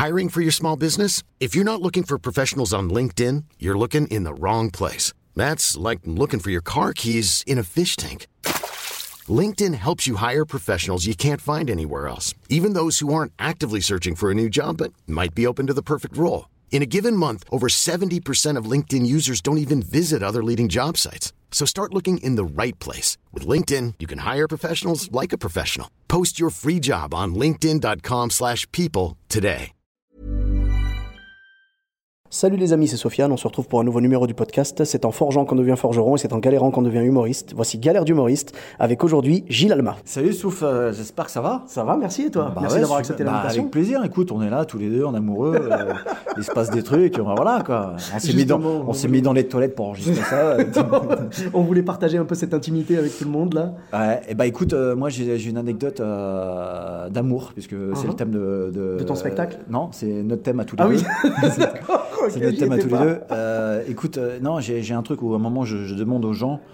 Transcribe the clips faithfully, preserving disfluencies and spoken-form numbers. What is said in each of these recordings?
Hiring for your small business? If you're not looking for professionals on LinkedIn, you're looking in the wrong place. That's like looking for your car keys in a fish tank. LinkedIn helps you hire professionals you can't find anywhere else, even those who aren't actively searching for a new job but might be open to the perfect role. In a given month, over seventy percent of LinkedIn users don't even visit other leading job sites. So start looking in the right place. With LinkedIn, you can hire professionals like a professional. Post your free job on linkedin.com slash people today. Salut les amis, c'est Sofiane, on se retrouve pour un nouveau numéro du podcast. C'est en forgeant qu'on devient forgeron et c'est en galérant qu'on devient humoriste. Voici Galère d'humoriste avec aujourd'hui Gilles Alma. Salut Souf, euh, j'espère que ça va. Ça va, merci et toi bah Merci ouais, d'avoir super, accepté bah l'invitation. Avec plaisir, écoute, on est là tous les deux en amoureux, euh, il se passe des trucs, voilà quoi. On s'est, mis dans, on on s'est mis dans les toilettes pour enregistrer ça. On voulait partager un peu cette intimité avec tout le monde là. Ouais, et bah écoute, euh, moi j'ai, j'ai une anecdote euh, d'amour, puisque uh-huh. c'est le thème de, de... De ton spectacle euh, Non, c'est notre thème à tous les ah deux. Ah oui D'accord, okay, c'est notre thème à tous les deux. Euh, écoute, euh, non, j'ai, j'ai un truc où à un moment je, je demande aux gens,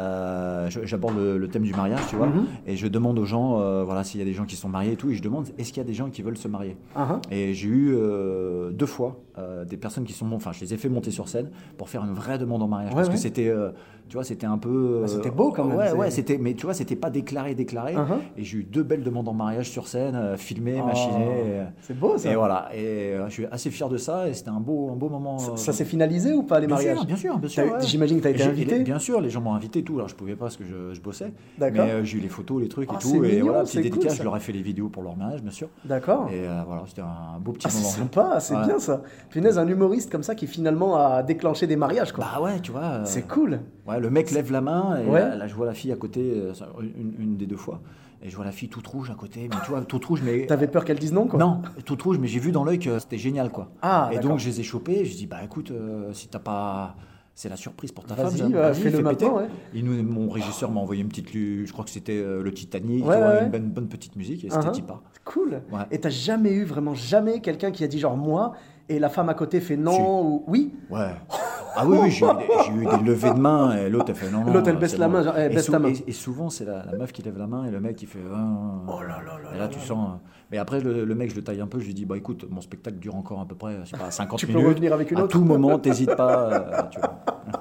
euh, je, j'aborde le, le thème du mariage, tu vois, mm-hmm. et je demande aux gens, euh, voilà, s'il y a des gens qui sont mariés et tout, et je demande, est-ce qu'il y a des gens qui veulent se marier uh-huh. Et j'ai eu euh, deux fois euh, des personnes qui sont, enfin, je les ai fait monter sur scène pour faire une vraie demande en mariage, ouais, parce ouais. que c'était, euh, tu vois, c'était un peu, euh, bah, c'était beau quand même. Ouais, c'est... ouais, c'était, mais tu vois, c'était pas déclaré, déclaré, uh-huh. et j'ai eu deux belles demandes en mariage sur scène, euh, filmées, oh, machinées. Et, c'est beau ça. Et voilà, et euh, je suis assez fier de ça, et c'était un beau, un beau moment. Ça, euh, ça s'est finalisé ou pas les bien mariages? Sûr, bien sûr, bien sûr. Ouais. J'imagine que tu as été j'ai, invité. Bien sûr, les gens m'ont invité tout. Alors je pouvais pas parce que je, je bossais. D'accord. Mais euh, j'ai eu les photos, les trucs et oh, tout. Et mignon, voilà, petite dédicace, cool, je leur ai fait les vidéos pour leur mariage, bien sûr. D'accord. Et euh, voilà, c'était un beau petit ah, moment. C'est sympa, c'est ouais. bien ça. Punaise, un humoriste comme ça qui finalement a déclenché des mariages, quoi. Bah ouais, tu vois. Euh, c'est cool. Ouais, le mec lève la main et ouais. là, là je vois la fille à côté, euh, une, une des deux fois. Et je vois la fille toute rouge à côté, mais tu vois, toute rouge, mais... T'avais peur qu'elle dise non, quoi? Non, toute rouge, mais j'ai vu dans l'œil que c'était génial, quoi. Ah, et d'accord. donc, je les ai chopés, et je dis, bah écoute, euh, si t'as pas... C'est la surprise pour ta vas-y, femme. Vas-y, fais-le maintenant, ouais. Et nous, mon régisseur m'a envoyé une petite... Je crois que c'était euh, le Titanic, ouais, tu vois, ouais. une bonne, bonne petite musique, et c'était uh-huh. Tipa. Cool. Ouais. Et t'as jamais eu, vraiment jamais, quelqu'un qui a dit genre moi, et la femme à côté fait non, si. ou... Oui. Ouais. Ah oui, oui, j'ai eu, des, j'ai eu des levées de main et l'autre elle fait non, non. L'autre elle baisse la bon. main, genre, eh, baisse sou- ta main. Et, et souvent c'est la, la meuf qui lève la main et le mec qui fait. Oh, oh là là là. Et là tu sens. Mais après le, le mec je le taille un peu, je lui dis bah écoute mon spectacle dure encore à peu près je sais pas cinquante tu minutes. Tu peux revenir avec une autre. À tout moment t'hésites pas. Euh, tu vois.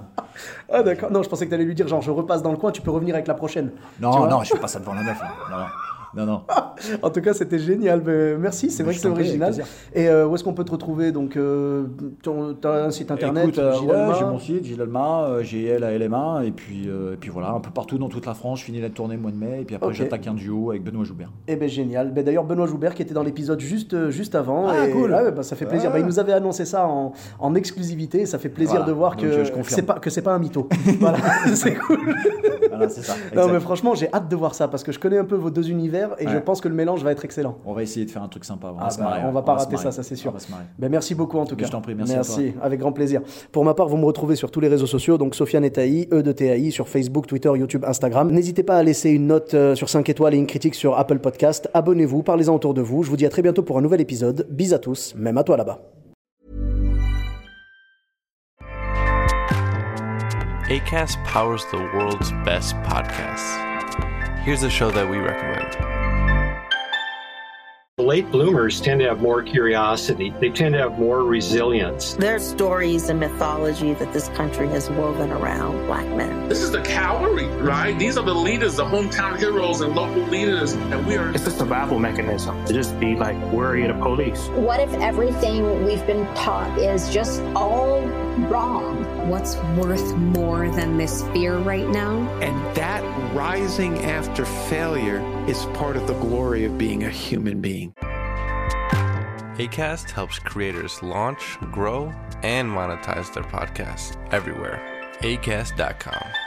Ah d'accord. Non je pensais que t'allais lui dire genre je repasse dans le coin, tu peux revenir avec la prochaine. Non non je fais pas ça devant la meuf. Hein. Non non. Non, non. En tout cas, c'était génial. Mais merci, c'est mais vrai que c'est original. Et euh, où est-ce qu'on peut te retrouver? Donc, euh, tu as un site internet? Écoute, euh, ouais, j'ai mon site, Gilles Alma, euh, G L A L M A, et puis, euh, et puis voilà, un peu partout dans toute la France. Je finis la tournée au mois de mai, et puis après, okay. j'attaque un duo avec Benoît Joubert. Eh bien, génial. Ben, d'ailleurs, Benoît Joubert qui était dans l'épisode juste, juste avant. Ah, et, cool. Ouais, ben, ça fait plaisir. Ouais. Ben, il nous avait annoncé ça en, en exclusivité. Ça fait plaisir voilà. de voir que, je, je que, c'est pas, que c'est pas un mytho. Voilà, c'est cool. Voilà, c'est ça. Non, mais franchement, j'ai hâte de voir ça parce que je connais un peu vos deux univers et ouais. je pense que le mélange va être excellent. On va essayer de faire un truc sympa. On ah va se bah, marrer. On va on pas va rater ça, ça c'est sûr. Ben, merci beaucoup en tout mais cas. Je t'en prie, merci. Merci, à toi. Avec grand plaisir. Pour ma part, vous me retrouvez sur tous les réseaux sociaux, donc Sofiane et Taï, E de T A I, sur Facebook, Twitter, YouTube, Instagram. N'hésitez pas à laisser une note euh, sur cinq étoiles et une critique sur Apple Podcast. Abonnez-vous, parlez-en autour de vous. Je vous dis à très bientôt pour un nouvel épisode. Bis à tous, même à toi là-bas. Acast powers the world's best podcasts. Here's a show that we recommend. Late bloomers tend to have more curiosity. They tend to have more resilience. There are stories and mythology that this country has woven around Black men. This is the cavalry, right? These are the leaders, the hometown heroes and local leaders, and we are... It's a survival mechanism to just be like worried of police. What if everything we've been taught is just all wrong? What's worth more than this fear right now? And that rising after failure is part of the glory of being a human being. Acast helps creators launch, grow, and monetize their podcasts everywhere. acast dot com.